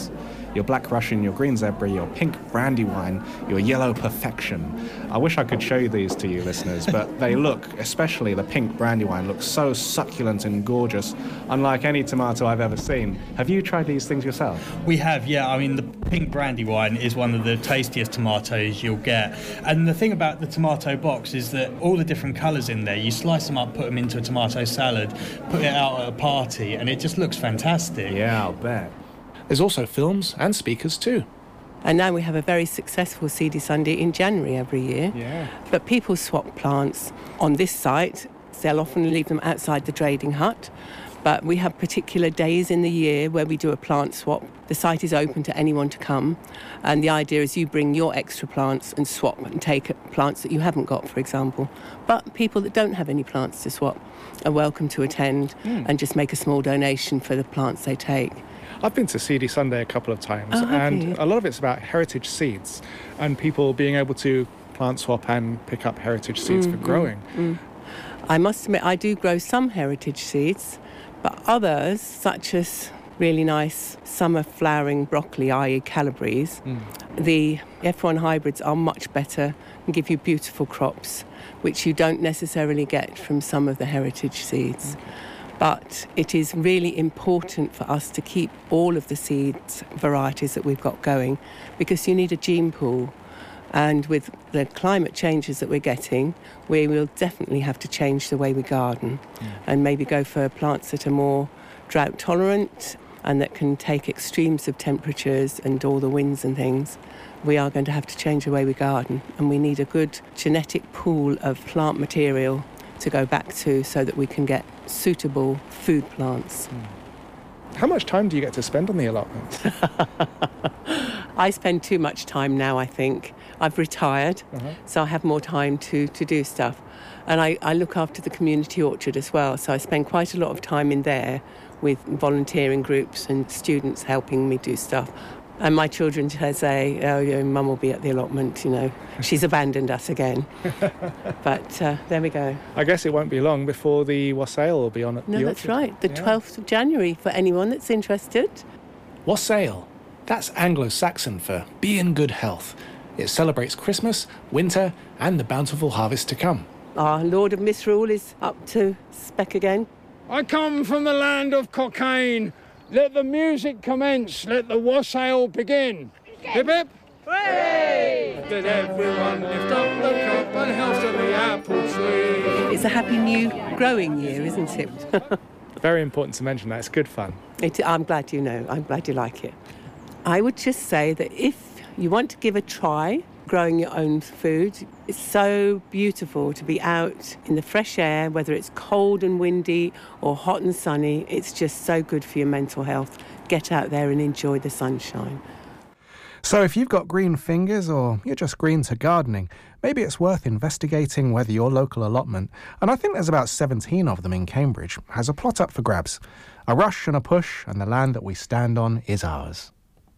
your black Russian, your green zebra, your pink brandy wine, your yellow perfection. I wish I could show these to you, listeners, but they look, especially the pink brandy wine, looks so succulent and gorgeous, unlike any tomato I've ever seen. Have you tried these things yourself? We have, yeah. I mean, the pink brandy wine is one of the tastiest tomatoes you'll get. And the thing about the tomato box is that all the different colours in there, you slice them up, put them into a tomato salad, put it out at a party, and it just looks fantastic. Yeah, I'll bet. There's also films and speakers too. And now we have a very successful Seedy Sunday in January every year. Yeah. But people swap plants on this site. They'll often leave them outside the trading hut. But we have particular days in the year where we do a plant swap. The site is open to anyone to come. And the idea is you bring your extra plants and swap and take plants that you haven't got, for example. But people that don't have any plants to swap are welcome to attend and just make a small donation for the plants they take. I've been to Seedy Sunday a couple of times, and a lot of it's about heritage seeds and people being able to plant swap and pick up heritage seeds for growing. I must admit, I do grow some heritage seeds, but others, such as really nice summer flowering broccoli, i.e. Calabrese, the F1 hybrids are much better and give you beautiful crops, which you don't necessarily get from some of the heritage seeds. But it is really important for us to keep all of the seeds varieties that we've got going, because you need a gene pool. And with the climate changes that we're getting, we will definitely have to change the way we garden and maybe go for plants that are more drought tolerant and that can take extremes of temperatures and all the winds and things. We are going to have to change the way we garden, and we need a good genetic pool of plant material to go back to so that we can get suitable food plants. How much time do you get to spend on the allotment? I spend too much time now, I think. I've retired, so I have more time to do stuff. And I look after the community orchard as well, so I spend quite a lot of time in there with volunteering groups and students helping me do stuff. And my children say, oh, your mum will be at the allotment, you know. She's abandoned us again. But there we go. I guess it won't be long before the wassail will be on at the orchard. No, that's right. The 12th of January for anyone that's interested. Wassail. That's Anglo-Saxon for be in good health. It celebrates Christmas, winter, and the bountiful harvest to come. Our Lord of Misrule is up to spec again. I come from the land of cocaine. Let the music commence, let the wassail begin. Hip hip! Hooray! Let everyone lift up the cup and health to the apple tree. It's a happy new growing year, isn't it? Very important to mention that. It's good fun. I'm glad you know. I'm glad you like it. I would just say that if you want to give a try growing your own food, it's so beautiful to be out in the fresh air, whether it's cold and windy or hot and sunny. It's just so good for your mental health. Get out there and enjoy the sunshine. So if you've got green fingers or you're just green to gardening, maybe it's worth investigating whether your local allotment, and I think there's about 17 of them in Cambridge, has a plot up for grabs. A rush and a push, and the land that we stand on is ours.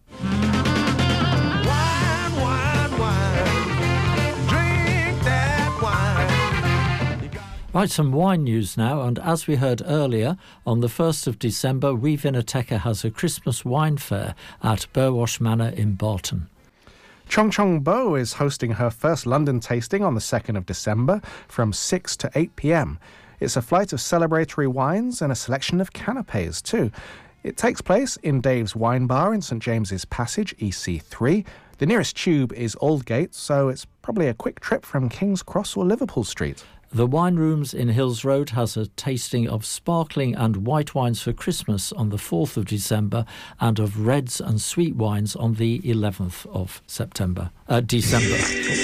Right, some wine news now, and as we heard earlier, on the 1st of December, We Vinoteca has a Christmas wine fair at Burwash Manor in Barton. Chong Chong Bo is hosting her first London tasting on the 2nd of December from 6 to 8 p.m. It's a flight of celebratory wines and a selection of canapés too. It takes place in Dave's Wine Bar in St James's Passage, EC3. The nearest tube is Aldgate, so it's probably a quick trip from King's Cross or Liverpool Street. The Wine Rooms in Hills Road has a tasting of sparkling and white wines for Christmas on the 4th of December and of reds and sweet wines on the 11th of December.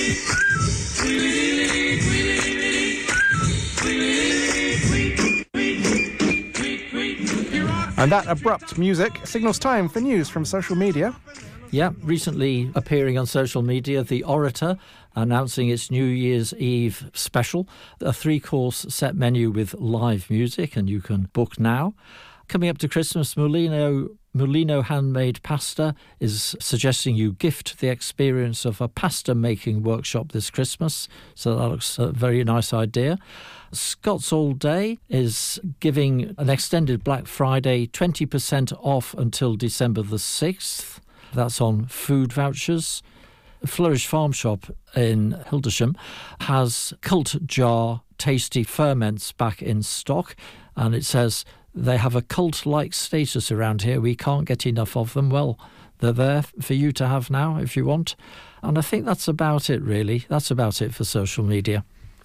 And that abrupt music signals time for news from social media. Yeah, recently appearing on social media, The Orator announcing its New Year's Eve special, a 3-course set menu with live music, and you can book now. Coming up to Christmas, Mulino Handmade Pasta is suggesting you gift the experience of a pasta making workshop this Christmas, so that looks a very nice idea. Scott's All Day is giving an extended Black Friday 20% off until December the 6th. That's on food vouchers. Flourish Farm Shop in Hildesheim has Cult Jar Tasty Ferments back in stock, and it says they have a cult-like status around here. We can't get enough of them. Well, they're there for you to have now if you want. And I think that's about it, really. That's about it for social media.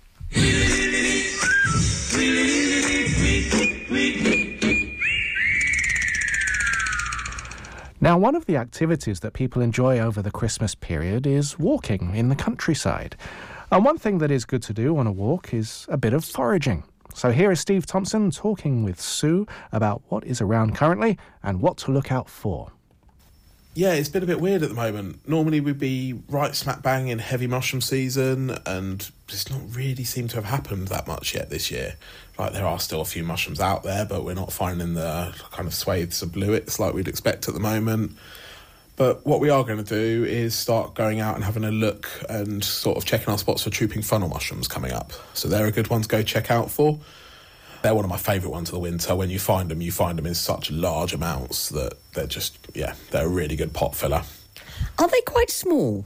Now, one of the activities that people enjoy over the Christmas period is walking in the countryside. And one thing that is good to do on a walk is a bit of foraging. So here is Steve Thompson talking with Sue about what is around currently and what to look out for. Yeah, it's been a bit weird at the moment. Normally we'd be right smack bang in heavy mushroom season, and it's not really seemed to have happened that much yet this year. Like, there are still a few mushrooms out there, but we're not finding the kind of swathes of bluets like we'd expect at the moment. But what we are going to do is start going out and having a look and sort of checking our spots for trooping funnel mushrooms coming up. So they're a good one to go check out for. They're one of my favourite ones of the winter. When you find them in such large amounts that they're just, they're a really good pot filler. Are they quite small?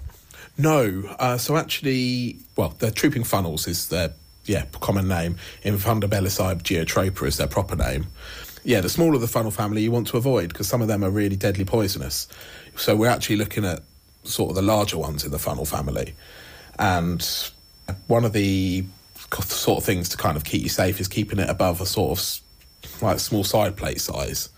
No. So actually, they're trooping funnels is their common name. Infundibulus geotropa is their proper name. Yeah, the smaller the funnel family you want to avoid, because some of them are really deadly poisonous. So we're actually looking at sort of the larger ones in the funnel family. And one of the sort of things to kind of keep you safe is keeping it above a sort of like small side plate size.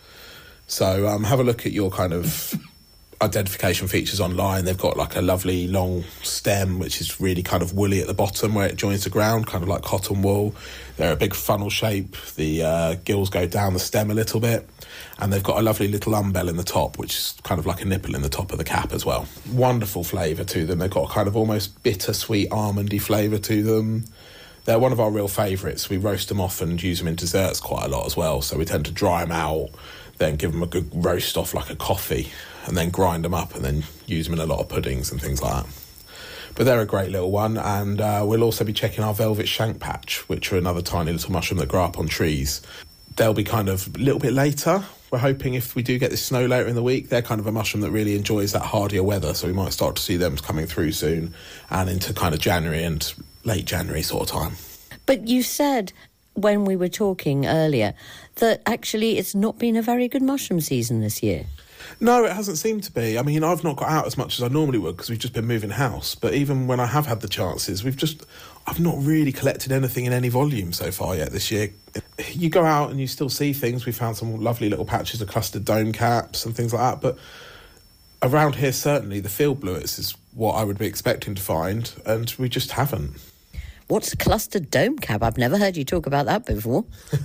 So have a look at your kind of identification features online. They've got like a lovely long stem which is really kind of woolly at the bottom where it joins the ground, kind of like cotton wool. They're a big funnel shape. The gills go down the stem a little bit, and they've got a lovely little umbel in the top, which is kind of like a nipple in the top of the cap as well. Wonderful flavour to them. They've got a kind of almost bittersweet almondy flavour to them. They're one of our real favourites. We roast them off and use them in desserts quite a lot as well. So we tend to dry them out, then give them a good roast off like a coffee, and then grind them up and then use them in a lot of puddings and things like that. But they're a great little one. And we'll also be checking our velvet shank patch, which are another tiny little mushroom that grow up on trees. They'll be kind of a little bit later. We're hoping if we do get this snow later in the week, they're kind of a mushroom that really enjoys that hardier weather. So we might start to see them coming through soon and into kind of January and late January sort of time. But you said when we were talking earlier that actually it's not been a very good mushroom season this year. No, it hasn't seemed to be. I mean, I've not got out as much as I normally would because we've just been moving house. But even when I have had the chances, I've not really collected anything in any volume so far yet this year. You go out and you still see things. We found some lovely little patches of clustered dome caps and things like that. But around here, certainly, the field bluets is what I would be expecting to find, and we just haven't. What's a clustered dome cap? I've never heard you talk about that before.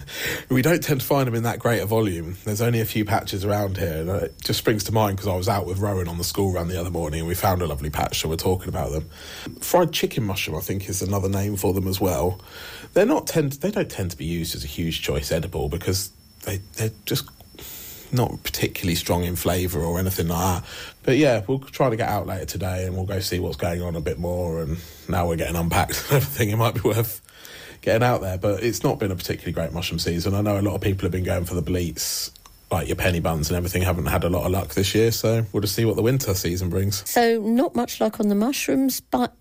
We don't tend to find them in that great a volume. There's only a few patches around here, and it just springs to mind because I was out with Rowan on the school run the other morning and we found a lovely patch, so we're talking about them. Fried chicken mushroom, I think, is another name for them as well. They don't tend to be used as a huge choice edible because they're just not particularly strong in flavour or anything like that. But yeah, we'll try to get out later today and we'll go see what's going on a bit more, and now we're getting unpacked and everything, it might be worth getting out there. But it's not been a particularly great mushroom season. I know a lot of people have been going for the bleats, like your penny buns and everything, haven't had a lot of luck this year, so we'll just see what the winter season brings. So not much luck on the mushrooms, but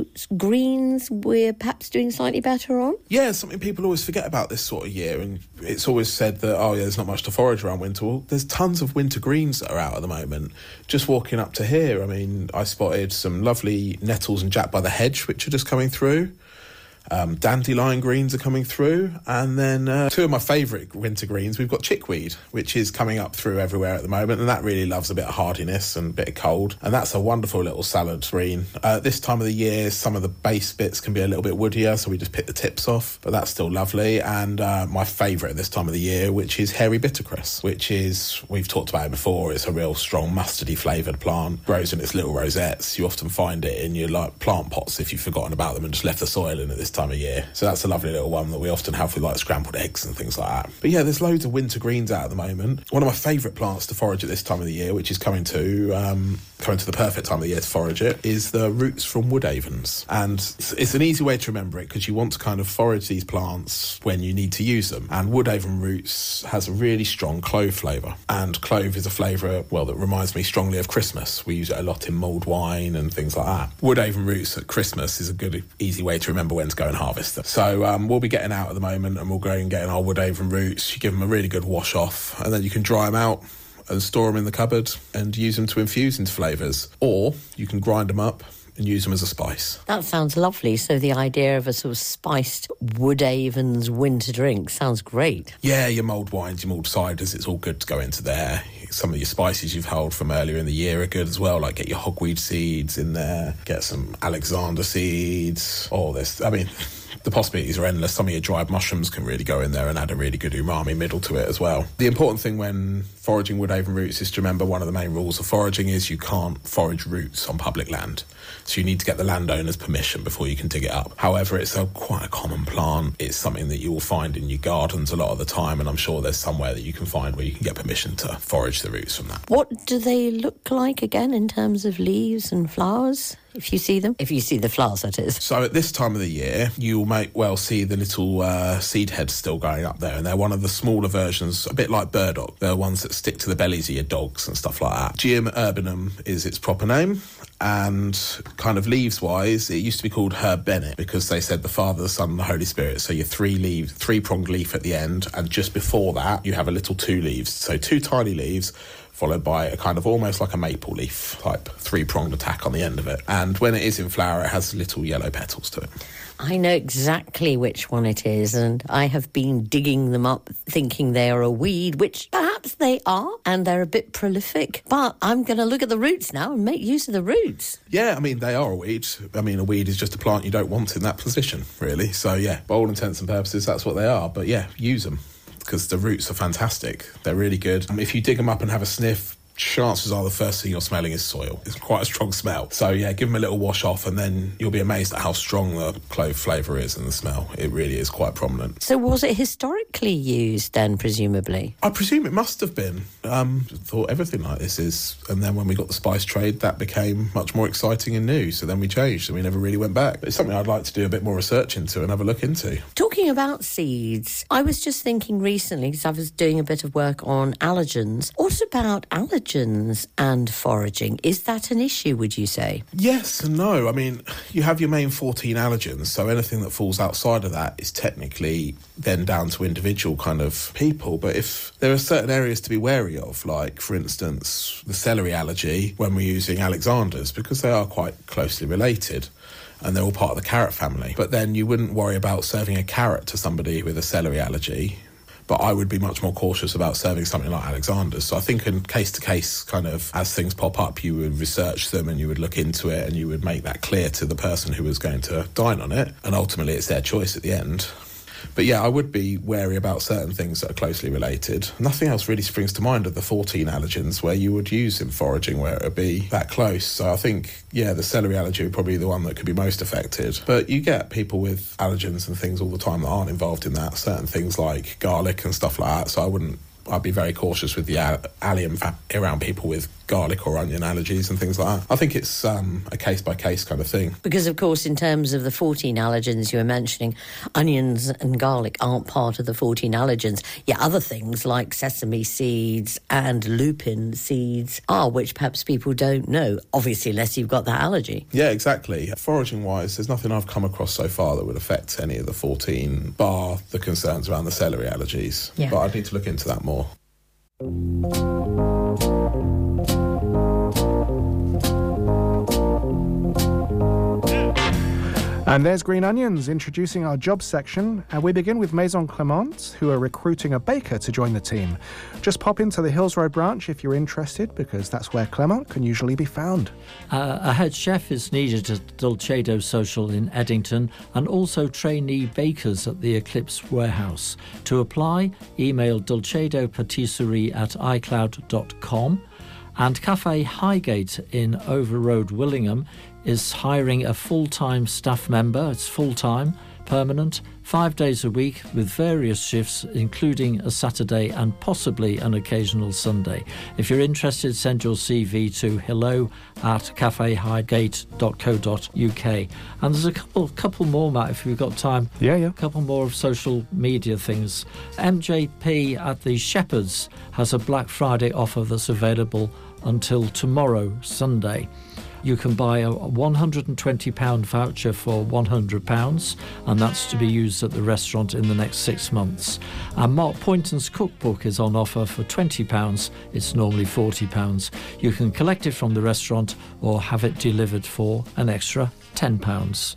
greens we're perhaps doing slightly better on? Yeah, something people always forget about this sort of year, and it's always said that, there's not much to forage around winter. Well, there's tons of winter greens that are out at the moment. Just walking up to here, I mean, I spotted some lovely nettles and jack by the hedge, which are just coming through. Dandelion greens are coming through, and then two of my favourite winter greens, we've got chickweed, which is coming up through everywhere at the moment, and that really loves a bit of hardiness and a bit of cold, and that's a wonderful little salad green. This time of the year, some of the base bits can be a little bit woodier, so we just pick the tips off, but that's still lovely. And my favourite this time of the year, which is hairy bittercress, which is, we've talked about it before, it's a real strong mustardy flavoured plant, grows in its little rosettes. You often find it in your plant pots if you've forgotten about them and just left the soil in at this time of year. So that's a lovely little one that we often have with scrambled eggs and things like that. But yeah, there's loads of winter greens out at the moment. One of my favourite plants to forage at this time of the year, which is coming to coming to the perfect time of the year to forage it, is the roots from woodavens. And it's an easy way to remember it because you want to kind of forage these plants when you need to use them. And woodaven roots has a really strong clove flavour. And clove is a flavour, well, that reminds me strongly of Christmas. We use it a lot in mulled wine and things like that. Woodaven roots at Christmas is a good, easy way to remember when to go and harvest them. So we'll be getting out at the moment and we'll go and get in our woodaven roots. You give them a really good wash off and then you can dry them out and store them in the cupboard and use them to infuse into flavours. Or you can grind them up and use them as a spice. That sounds lovely. So the idea of a sort of spiced woodavens winter drink sounds great. Yeah, your mulled wines, your mulled ciders, it's all good to go into there. Some of your spices you've held from earlier in the year are good as well, like get your hogweed seeds in there, get some Alexander seeds, all this. I mean, the possibilities are endless. Some of your dried mushrooms can really go in there and add a really good umami middle to it as well. The important thing when foraging woodaven roots is to remember one of the main rules of foraging is you can't forage roots on public land. So you need to get the landowner's permission before you can dig it up. However, it's quite a common plant. It's something that you will find in your gardens a lot of the time, and I'm sure there's somewhere that you can find where you can get permission to forage the roots from that. What do they look like again in terms of leaves and flowers? If you see them? If you see the flowers, that is. So at this time of the year, you'll may well see the little seed heads still going up there, and they're one of the smaller versions, a bit like burdock. They're ones that stick to the bellies of your dogs and stuff like that. Geum urbanum is its proper name, and kind of leaves-wise, it used to be called Herb Bennett because they said the Father, the Son and the Holy Spirit. So your three-pronged leaf at the end, and just before that, you have a little two leaves. So two tiny leaves, followed by a kind of almost like a maple leaf type three-pronged attack on the end of it. And when it is in flower, it has little yellow petals to it. I know exactly which one it is, and I have been digging them up thinking they are a weed, which perhaps they are, and they're a bit prolific. But I'm going to look at the roots now and make use of the roots. Yeah, I mean, they are a weed. I mean, a weed is just a plant you don't want in that position, really. So, yeah, by all intents and purposes, that's what they are. But, yeah, use them, because the roots are fantastic. They're really good. If you dig them up and have a sniff, chances are the first thing you're smelling is soil. It's quite a strong smell. So, yeah, give them a little wash off and then you'll be amazed at how strong the clove flavour is and the smell. It really is quite prominent. So was it historically used then, presumably? I presume it must have been. Thought everything like this is. And then when we got the spice trade, that became much more exciting and new. So then we changed and we never really went back. But it's something I'd like to do a bit more research into and have a look into. Talking about seeds, I was just thinking recently, because I was doing a bit of work on allergens. What about allergens and foraging? Is that an issue, would you say? Yes and no. I mean, you have your main 14 allergens, so anything that falls outside of that is technically then down to individual kind of people. But if there are certain areas to be wary of, like, for instance, the celery allergy, when we're using Alexanders, because they are quite closely related, and they're all part of the carrot family. But then you wouldn't worry about serving a carrot to somebody with a celery allergy. But I would be much more cautious about serving something like Alexander's. So I think in case-to-case, kind of, as things pop up, you would research them and you would look into it and you would make that clear to the person who was going to dine on it. And ultimately, it's their choice at the end. But yeah, I would be wary about certain things that are closely related. Nothing else really springs to mind of the 14 allergens where you would use in foraging where it would be that close. So I think, yeah, the celery allergy would probably be the one that could be most affected. But you get people with allergens and things all the time that aren't involved in that. Certain things like garlic and stuff like that. So I'd be very cautious with the allium around people with garlic or onion allergies and things like that. I think it's a case-by-case kind of thing. Because, of course, in terms of the 14 allergens you were mentioning, onions and garlic aren't part of the 14 allergens. Yeah, other things like sesame seeds and lupin seeds are, which perhaps people don't know, obviously, unless you've got that allergy. Yeah, exactly. Foraging-wise, there's nothing I've come across so far that would affect any of the 14, bar the concerns around the celery allergies. Yeah. But I'd need to look into that more. And there's Green Onions introducing our jobs section, and we begin with Maison Clément, who are recruiting a baker to join the team. Just pop into the Hills Road branch if you're interested, because that's where Clément can usually be found. A head chef is needed at Dolcedo Social in Eddington, and also trainee bakers at the Eclipse Warehouse. To apply, email dolcedopatisserie@icloud.com. And Cafe Highgate in Over Road, Willingham, is hiring a full-time staff member. It's full-time permanent, 5 days a week with various shifts, including a Saturday and possibly an occasional Sunday. If you're interested, send your CV to hello@cafehighgate.co.uk. And there's a couple more, Matt, if we've got time. Yeah. A couple more of social media things. MJP at the Shepherds has a Black Friday offer that's available until tomorrow, Sunday. You can buy a £120 voucher for £100, and that's to be used at the restaurant in the next 6 months. And Mark Poynton's cookbook is on offer for £20. It's normally £40. You can collect it from the restaurant or have it delivered for an extra £10.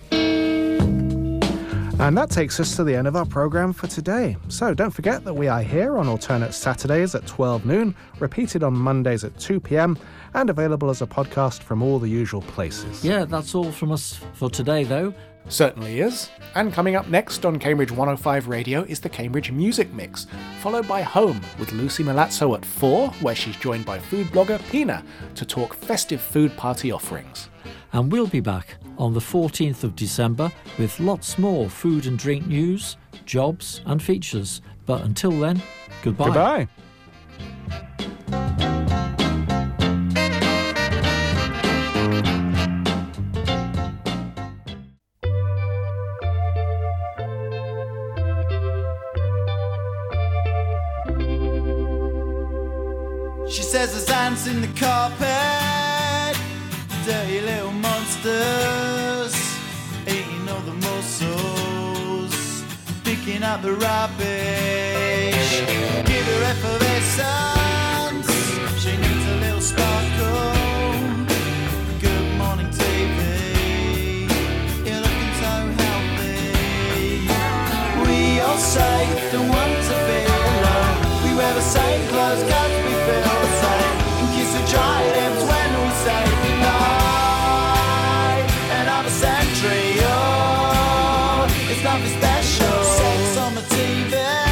And that takes us to the end of our programme for today. So don't forget that we are here on alternate Saturdays at 12 noon, repeated on Mondays at 2 p.m, and available as a podcast from all the usual places. Yeah, that's all from us for today, though. Certainly is. And coming up next on Cambridge 105 Radio is the Cambridge Music Mix, followed by Home with Lucy Milazzo at 4, where she's joined by food blogger Pina to talk festive food party offerings. And we'll be back on the 14th of December with lots more food and drink news, jobs and features. But until then, goodbye. Goodbye. She says there's ants in the carpet, dirty little monsters, eating all the mussels, picking up the rubbish. Give her effervescence, she needs a little sparkle. Good morning TV, you're looking so healthy. We all say don't want to be alone. We wear the same clothes 'cause we feel the same, and kiss the dry lips when we say goodnight. Another century, oh, it's nothing special. Sex on the TV.